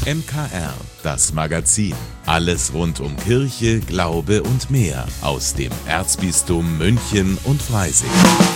MKR, das Magazin. Alles rund um Kirche, Glaube und mehr aus dem Erzbistum München und Freising.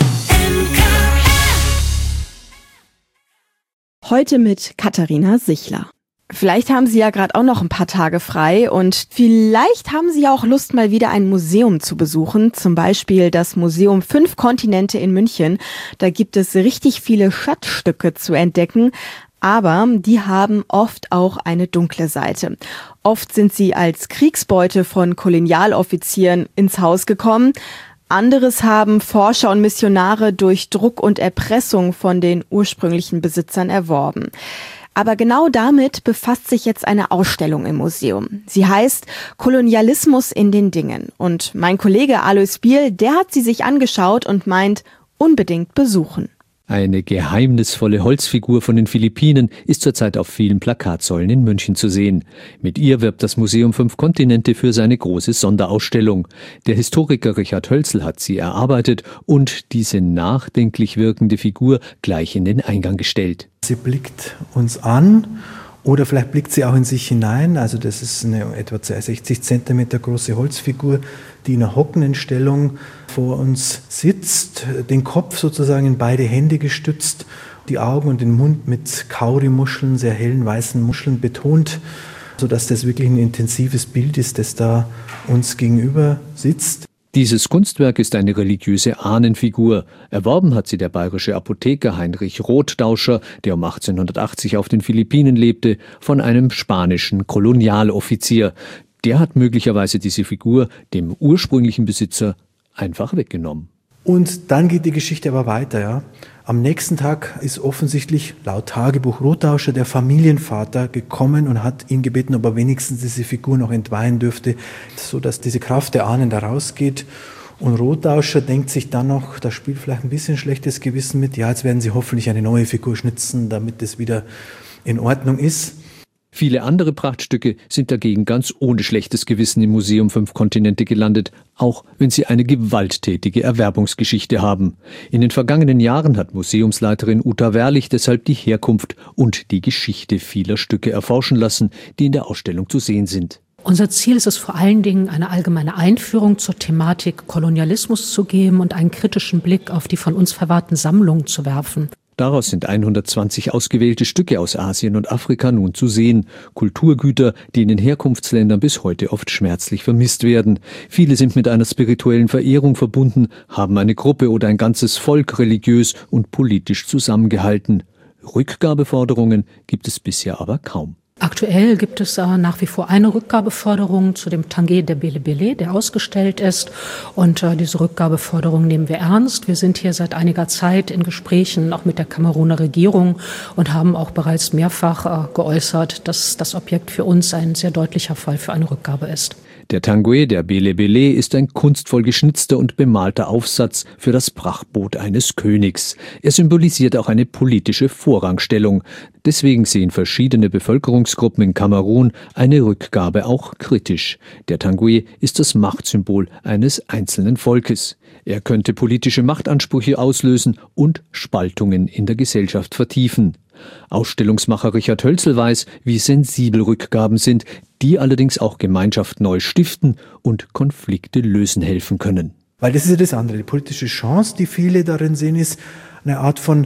Heute mit Katharina Sichler. Vielleicht haben Sie ja gerade auch noch ein paar Tage frei und vielleicht haben Sie ja auch Lust, mal wieder ein Museum zu besuchen. Zum Beispiel das Museum 5 Kontinente in München. Da gibt es richtig viele Schatzstücke zu entdecken. Aber die haben oft auch eine dunkle Seite. Oft sind sie als Kriegsbeute von Kolonialoffizieren ins Haus gekommen. Anderes haben Forscher und Missionare durch Druck und Erpressung von den ursprünglichen Besitzern erworben. Aber genau damit befasst sich jetzt eine Ausstellung im Museum. Sie heißt Kolonialismus in den Dingen. Und mein Kollege Alois Biel, der hat sie sich angeschaut und meint, unbedingt besuchen. Eine geheimnisvolle Holzfigur von den Philippinen ist zurzeit auf vielen Plakatsäulen in München zu sehen. Mit ihr wirbt das Museum 5 Kontinente für seine große Sonderausstellung. Der Historiker Richard Hölzel hat sie erarbeitet und diese nachdenklich wirkende Figur gleich in den Eingang gestellt. Sie blickt uns an oder vielleicht blickt sie auch in sich hinein. Also das ist eine etwa 60 cm große Holzfigur, die in einer hockenden Stellung vor uns sitzt, den Kopf sozusagen in beide Hände gestützt, die Augen und den Mund mit Kaurimuscheln, sehr hellen weißen Muscheln betont, sodass das wirklich ein intensives Bild ist, das da uns gegenüber sitzt. Dieses Kunstwerk ist eine religiöse Ahnenfigur. Erworben hat sie der bayerische Apotheker Heinrich Rothdauscher, der um 1880 auf den Philippinen lebte, von einem spanischen Kolonialoffizier. Der hat möglicherweise diese Figur dem ursprünglichen Besitzer einfach weggenommen. Und dann geht die Geschichte aber weiter. Ja. Am nächsten Tag ist offensichtlich laut Tagebuch Rothdauscher der Familienvater gekommen und hat ihn gebeten, ob er wenigstens diese Figur noch entweihen dürfte, sodass diese Kraft der Ahnen da rausgeht. Und Rothdauscher denkt sich dann noch, da spielt vielleicht ein bisschen schlechtes Gewissen mit, ja, jetzt werden sie hoffentlich eine neue Figur schnitzen, damit es wieder in Ordnung ist. Viele andere Prachtstücke sind dagegen ganz ohne schlechtes Gewissen im Museum 5 Kontinente gelandet, auch wenn sie eine gewalttätige Erwerbungsgeschichte haben. In den vergangenen Jahren hat Museumsleiterin Uta Werlich deshalb die Herkunft und die Geschichte vieler Stücke erforschen lassen, die in der Ausstellung zu sehen sind. Unser Ziel ist es vor allen Dingen, eine allgemeine Einführung zur Thematik Kolonialismus zu geben und einen kritischen Blick auf die von uns verwahrten Sammlungen zu werfen. Daraus sind 120 ausgewählte Stücke aus Asien und Afrika nun zu sehen. Kulturgüter, die in den Herkunftsländern bis heute oft schmerzlich vermisst werden. Viele sind mit einer spirituellen Verehrung verbunden, haben eine Gruppe oder ein ganzes Volk religiös und politisch zusammengehalten. Rückgabeforderungen gibt es bisher aber kaum. Aktuell gibt es nach wie vor eine Rückgabeforderung zu dem Tanguay der Bele Bele, der ausgestellt ist. Und diese Rückgabeforderung nehmen wir ernst. Wir sind hier seit einiger Zeit in Gesprächen auch mit der Kameruner Regierung und haben auch bereits mehrfach geäußert, dass das Objekt für uns ein sehr deutlicher Fall für eine Rückgabe ist. Der Tanguay der Bele Bele ist ein kunstvoll geschnitzter und bemalter Aufsatz für das Prachtboot eines Königs. Er symbolisiert auch eine politische Vorrangstellung. Deswegen sehen verschiedene Bevölkerungsgruppen in Kamerun eine Rückgabe auch kritisch. Der Tanguay ist das Machtsymbol eines einzelnen Volkes. Er könnte politische Machtansprüche auslösen und Spaltungen in der Gesellschaft vertiefen. Ausstellungsmacher Richard Hölzel weiß, wie sensibel Rückgaben sind, die allerdings auch Gemeinschaft neu stiften und Konflikte lösen helfen können. Weil das ist ja das andere. Die politische Chance, die viele darin sehen, ist eine Art von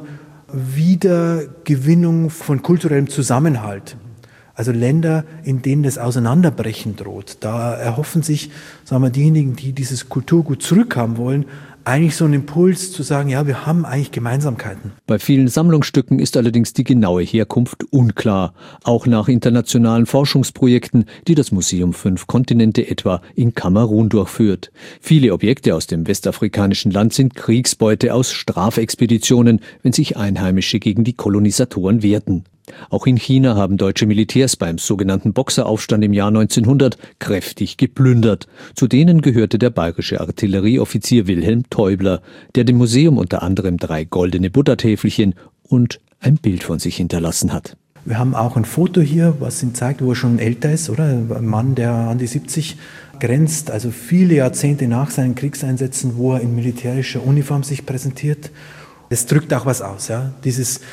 Wiedergewinnung von kulturellem Zusammenhalt. Also Länder, in denen das Auseinanderbrechen droht. Da erhoffen sich, sagen wir, diejenigen, die dieses Kulturgut zurückhaben wollen, eigentlich so einen Impuls zu sagen, ja, wir haben eigentlich Gemeinsamkeiten. Bei vielen Sammlungsstücken ist allerdings die genaue Herkunft unklar. Auch nach internationalen Forschungsprojekten, die das Museum 5 Kontinente etwa in Kamerun durchführt. Viele Objekte aus dem westafrikanischen Land sind Kriegsbeute aus Strafexpeditionen, wenn sich Einheimische gegen die Kolonisatoren wehrten. Auch in China haben deutsche Militärs beim sogenannten Boxeraufstand im Jahr 1900 kräftig geplündert. Zu denen gehörte der bayerische Artillerieoffizier Wilhelm Teubler, der dem Museum unter anderem 3 goldene Buddha-Täfelchen und ein Bild von sich hinterlassen hat. Wir haben auch ein Foto hier, was ihn zeigt, wo er schon älter ist, oder? Ein Mann, der an die 70 grenzt, also viele Jahrzehnte nach seinen Kriegseinsätzen, wo er in militärischer Uniform sich präsentiert. Das drückt auch was aus, ja. Dieses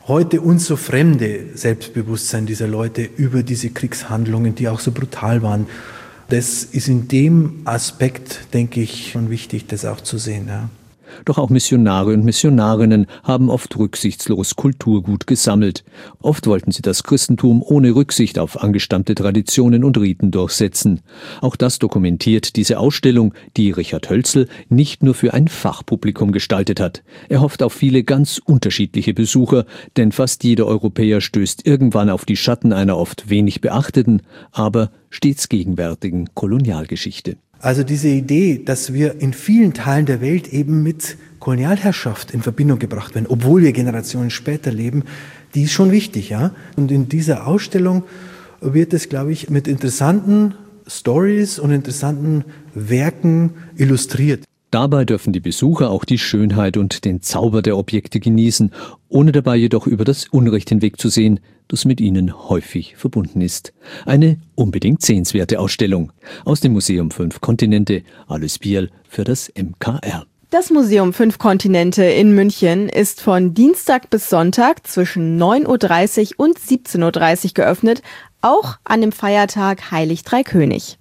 heute uns so fremde Selbstbewusstsein dieser Leute über diese Kriegshandlungen, die auch so brutal waren. Das ist in dem Aspekt, denke ich, schon wichtig, das auch zu sehen. Ja. Doch auch Missionare und Missionarinnen haben oft rücksichtslos Kulturgut gesammelt. Oft wollten sie das Christentum ohne Rücksicht auf angestammte Traditionen und Riten durchsetzen. Auch das dokumentiert diese Ausstellung, die Richard Hölzel nicht nur für ein Fachpublikum gestaltet hat. Er hofft auf viele ganz unterschiedliche Besucher, denn fast jeder Europäer stößt irgendwann auf die Schatten einer oft wenig beachteten, aber stets gegenwärtigen Kolonialgeschichte. Also diese Idee, dass wir in vielen Teilen der Welt eben mit Kolonialherrschaft in Verbindung gebracht werden, obwohl wir Generationen später leben, die ist schon wichtig, ja. Und in dieser Ausstellung wird es, glaube ich, mit interessanten Stories und interessanten Werken illustriert. Dabei dürfen die Besucher auch die Schönheit und den Zauber der Objekte genießen, ohne dabei jedoch über das Unrecht hinwegzusehen, das mit ihnen häufig verbunden ist. Eine unbedingt sehenswerte Ausstellung. Aus dem Museum 5 Kontinente, Alice Bierl für das MKR. Das Museum 5 Kontinente in München ist von Dienstag bis Sonntag zwischen 9.30 Uhr und 17.30 Uhr geöffnet, auch an dem Feiertag Heilig Drei König.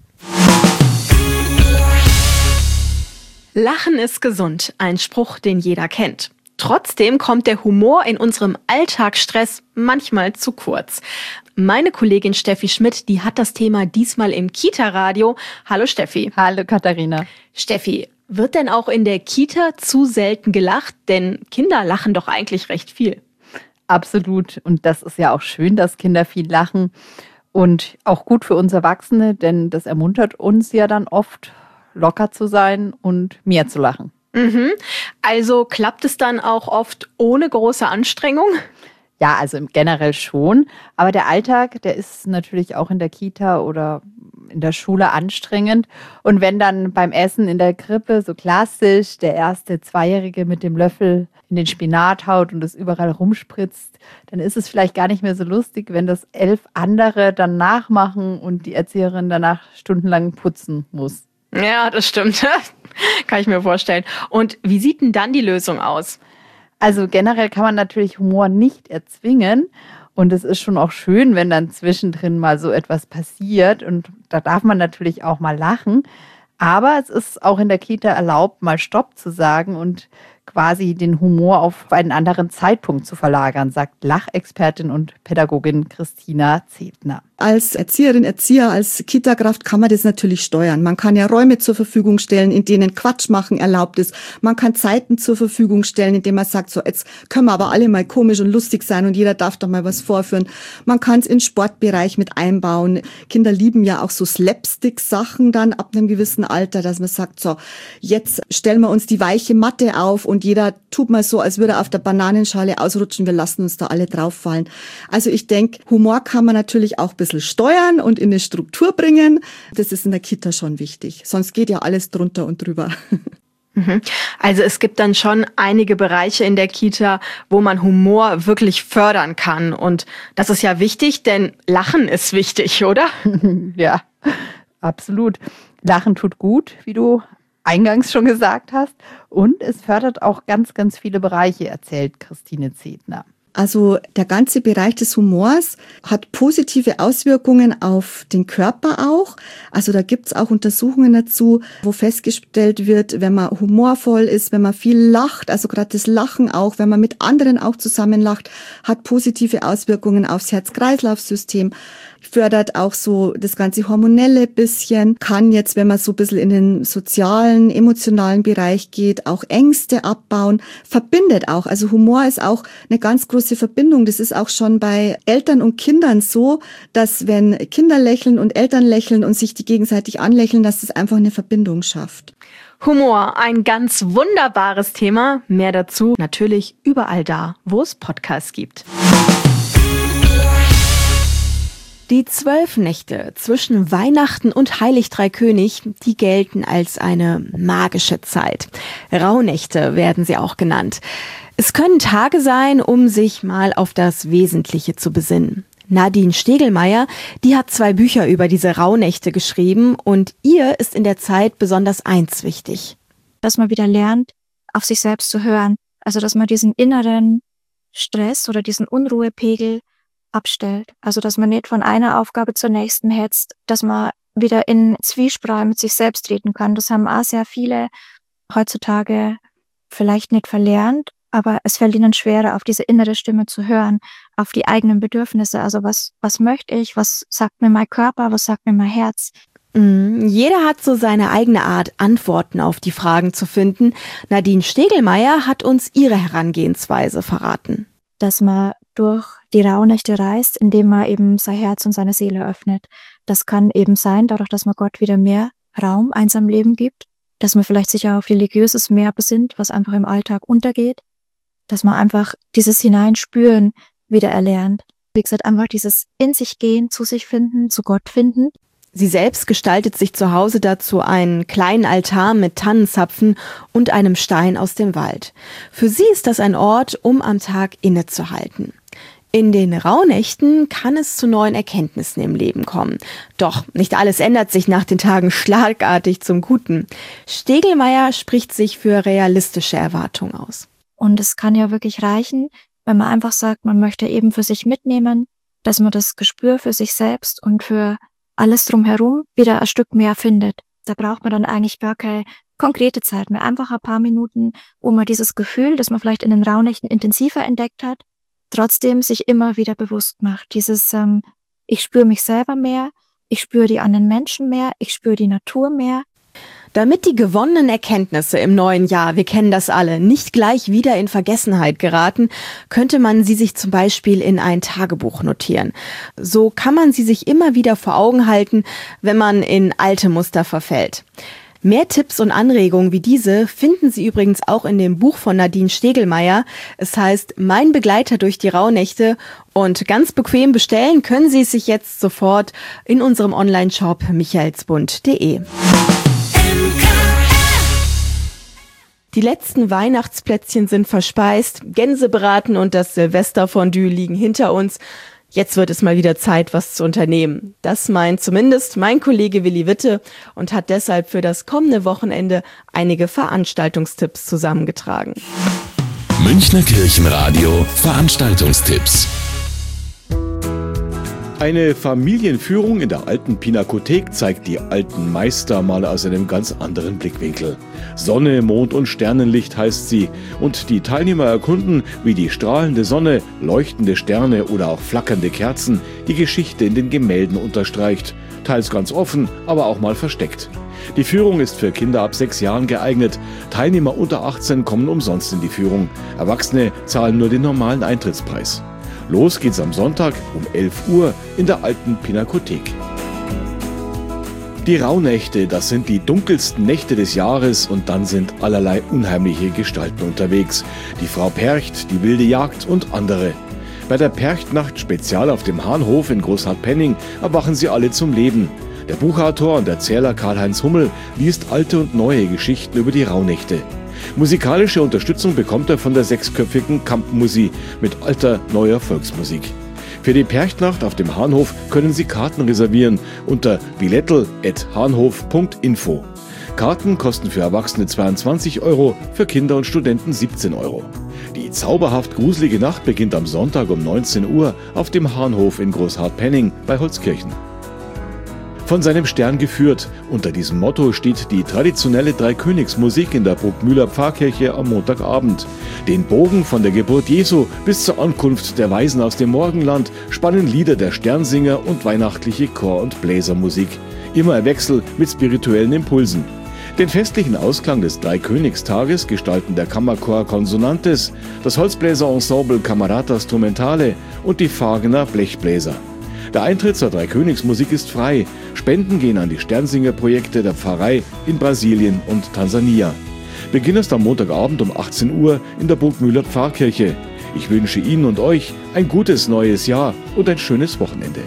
Lachen ist gesund, ein Spruch, den jeder kennt. Trotzdem kommt der Humor in unserem Alltagsstress manchmal zu kurz. Meine Kollegin Steffi Schmidt, die hat das Thema diesmal im Kita-Radio. Hallo Steffi. Hallo Katharina. Steffi, wird denn auch in der Kita zu selten gelacht? Denn Kinder lachen doch eigentlich recht viel. Absolut. Und das ist ja auch schön, dass Kinder viel lachen. Und auch gut für uns Erwachsene, denn das ermuntert uns ja dann oft, locker zu sein und mehr zu lachen. Mhm. Also klappt es dann auch oft ohne große Anstrengung? Ja, also generell schon. Aber der Alltag, der ist natürlich auch in der Kita oder in der Schule anstrengend. Und wenn dann beim Essen in der Krippe so klassisch der erste Zweijährige mit dem Löffel in den Spinat haut und es überall rumspritzt, dann ist es vielleicht gar nicht mehr so lustig, wenn das 11 andere dann nachmachen und die Erzieherin danach stundenlang putzen muss. Ja, das stimmt. Kann ich mir vorstellen. Und wie sieht denn dann die Lösung aus? Also generell kann man natürlich Humor nicht erzwingen. Und es ist schon auch schön, wenn dann zwischendrin mal so etwas passiert. Und da darf man natürlich auch mal lachen. Aber es ist auch in der Kita erlaubt, mal Stopp zu sagen und quasi den Humor auf einen anderen Zeitpunkt zu verlagern, sagt Lachexpertin und Pädagogin Christina Zedner. Als Erzieherin, Erzieher, als Kita-Kraft kann man das natürlich steuern. Man kann ja Räume zur Verfügung stellen, in denen Quatsch machen erlaubt ist. Man kann Zeiten zur Verfügung stellen, indem man sagt, so jetzt können wir aber alle mal komisch und lustig sein und jeder darf doch mal was vorführen. Man kann es in den Sportbereich mit einbauen. Kinder lieben ja auch so Slapstick-Sachen dann ab einem gewissen Alter, dass man sagt, so jetzt stellen wir uns die weiche Matte auf und jeder tut mal so, als würde er auf der Bananenschale ausrutschen. Wir lassen uns da alle drauf fallen. Also ich denke, Humor kann man natürlich auch ein bisschen steuern und in eine Struktur bringen. Das ist in der Kita schon wichtig. Sonst geht ja alles drunter und drüber. Also es gibt dann schon einige Bereiche in der Kita, wo man Humor wirklich fördern kann. Und das ist ja wichtig, denn Lachen ist wichtig, oder? Ja, absolut. Lachen tut gut, wie du eingangs schon gesagt hast. Und es fördert auch ganz, ganz viele Bereiche, erzählt Christine Zedner. Also der ganze Bereich des Humors hat positive Auswirkungen auf den Körper auch. Also da gibt's auch Untersuchungen dazu, wo festgestellt wird, wenn man humorvoll ist, wenn man viel lacht, also gerade das Lachen auch, wenn man mit anderen auch zusammen lacht, hat positive Auswirkungen aufs Herz-Kreislauf-System, fördert auch so das ganze Hormonelle bisschen, kann jetzt, wenn man so ein bisschen in den sozialen, emotionalen Bereich geht, auch Ängste abbauen, verbindet auch. Also Humor ist auch eine ganz große Verbindung. Das ist auch schon bei Eltern und Kindern so, dass wenn Kinder lächeln und Eltern lächeln und sich die gegenseitig anlächeln, dass das einfach eine Verbindung schafft. Humor, ein ganz wunderbares Thema. Mehr dazu natürlich überall da, wo es Podcasts gibt. Die 12 Nächte zwischen Weihnachten und Heilig Drei König, die gelten als eine magische Zeit. Rauhnächte werden sie auch genannt. Es können Tage sein, um sich mal auf das Wesentliche zu besinnen. Nadine Stegelmeier, die hat 2 Bücher über diese Rauhnächte geschrieben und ihr ist in der Zeit besonders eins wichtig. Dass man wieder lernt, auf sich selbst zu hören. Also dass man diesen inneren Stress oder diesen Unruhepegel abstellt. Also dass man nicht von einer Aufgabe zur nächsten hetzt, dass man wieder in Zwiespalt mit sich selbst treten kann. Das haben auch sehr viele heutzutage vielleicht nicht verlernt, aber es fällt ihnen schwerer, auf diese innere Stimme zu hören, auf die eigenen Bedürfnisse. Also was möchte ich, was sagt mir mein Körper, was sagt mir mein Herz? Jeder hat so seine eigene Art, Antworten auf die Fragen zu finden. Nadine Stegelmeier hat uns ihre Herangehensweise verraten. Dass man durch die Rauhnächte reist, indem man eben sein Herz und seine Seele öffnet. Das kann eben sein, dadurch, dass man Gott wieder mehr Raum in seinem Leben gibt, dass man vielleicht sich auch auf Religiöses mehr besinnt, was einfach im Alltag untergeht, dass man einfach dieses Hineinspüren wieder erlernt. Wie gesagt, einfach dieses in sich gehen, zu sich finden, zu Gott finden. Sie selbst gestaltet sich zu Hause dazu einen kleinen Altar mit Tannenzapfen und einem Stein aus dem Wald. Für sie ist das ein Ort, um am Tag innezuhalten. In den Rauhnächten kann es zu neuen Erkenntnissen im Leben kommen. Doch nicht alles ändert sich nach den Tagen schlagartig zum Guten. Stegelmeier spricht sich für realistische Erwartungen aus. Und es kann ja wirklich reichen, wenn man einfach sagt, man möchte eben für sich mitnehmen, dass man das Gespür für sich selbst und für alles drumherum wieder ein Stück mehr findet. Da braucht man dann eigentlich gar keine konkrete Zeit mehr. Einfach ein paar Minuten, wo man dieses Gefühl, das man vielleicht in den Rauhnächten intensiver entdeckt hat, trotzdem sich immer wieder bewusst macht. Dieses, ich spüre mich selber mehr, ich spüre die anderen Menschen mehr, ich spüre die Natur mehr. Damit die gewonnenen Erkenntnisse im neuen Jahr, wir kennen das alle, nicht gleich wieder in Vergessenheit geraten, könnte man sie sich zum Beispiel in ein Tagebuch notieren. So kann man sie sich immer wieder vor Augen halten, wenn man in alte Muster verfällt. Mehr Tipps und Anregungen wie diese finden Sie übrigens auch in dem Buch von Nadine Stegelmeier. Es heißt Mein Begleiter durch die Rauhnächte und ganz bequem bestellen können Sie es sich jetzt sofort in unserem Online-Shop michaelsbund.de. Die letzten Weihnachtsplätzchen sind verspeist, Gänsebraten und das Silvesterfondue liegen hinter uns. Jetzt wird es mal wieder Zeit, was zu unternehmen. Das meint zumindest mein Kollege Willi Witte und hat deshalb für das kommende Wochenende einige Veranstaltungstipps zusammengetragen. Münchner Kirchenradio Veranstaltungstipps. Eine Familienführung in der alten Pinakothek zeigt die alten Meister mal aus einem ganz anderen Blickwinkel. Sonne, Mond und Sternenlicht heißt sie und die Teilnehmer erkunden, wie die strahlende Sonne, leuchtende Sterne oder auch flackernde Kerzen die Geschichte in den Gemälden unterstreicht. Teils ganz offen, aber auch mal versteckt. Die Führung ist für Kinder ab 6 Jahren geeignet. Teilnehmer unter 18 kommen umsonst in die Führung. Erwachsene zahlen nur den normalen Eintrittspreis. Los geht's am Sonntag um 11 Uhr in der alten Pinakothek. Die Rauhnächte, das sind die dunkelsten Nächte des Jahres und dann sind allerlei unheimliche Gestalten unterwegs. Die Frau Percht, die wilde Jagd und andere. Bei der Perchtnacht Spezial auf dem Hahnhof in Großhartpenning erwachen sie alle zum Leben. Der Buchautor und Erzähler Karl-Heinz Hummel liest alte und neue Geschichten über die Rauhnächte. Musikalische Unterstützung bekommt er von der 6-köpfigen Kampmusi mit alter, neuer Volksmusik. Für die Perchtnacht auf dem Hahnhof können Sie Karten reservieren unter billettel@hahnhof.info. Karten kosten für Erwachsene 22 €, für Kinder und Studenten 17 €. Die zauberhaft gruselige Nacht beginnt am Sonntag um 19 Uhr auf dem Hahnhof in Großhartpenning bei Holzkirchen. Von seinem Stern geführt. Unter diesem Motto steht die traditionelle Dreikönigsmusik in der Bruckmühler Pfarrkirche am Montagabend. Den Bogen von der Geburt Jesu bis zur Ankunft der Weisen aus dem Morgenland spannen Lieder der Sternsinger und weihnachtliche Chor- und Bläsermusik. Immer im Wechsel mit spirituellen Impulsen. Den festlichen Ausklang des Dreikönigstages gestalten der Kammerchor Consonantes, das Holzbläserensemble Camerata Strumentale und die Fagener Blechbläser. Der Eintritt zur Dreikönigsmusik ist frei. Spenden gehen an die Sternsinger-Projekte der Pfarrei in Brasilien und Tansania. Beginn ist am Montagabend um 18 Uhr in der Bruckmühler Pfarrkirche. Ich wünsche Ihnen und euch ein gutes neues Jahr und ein schönes Wochenende.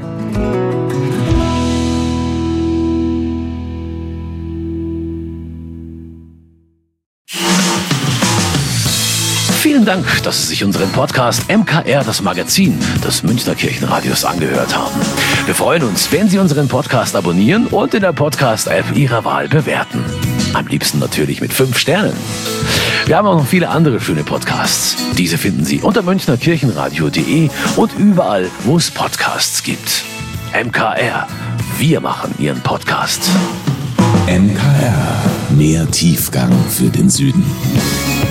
Vielen Dank, dass Sie sich unseren Podcast MKR, das Magazin des Münchner Kirchenradios, angehört haben. Wir freuen uns, wenn Sie unseren Podcast abonnieren und in der Podcast-App Ihrer Wahl bewerten. Am liebsten natürlich mit 5 Sternen. Wir haben auch noch viele andere schöne Podcasts. Diese finden Sie unter münchnerkirchenradio.de und überall, wo es Podcasts gibt. MKR, wir machen Ihren Podcast. MKR, mehr Tiefgang für den Süden.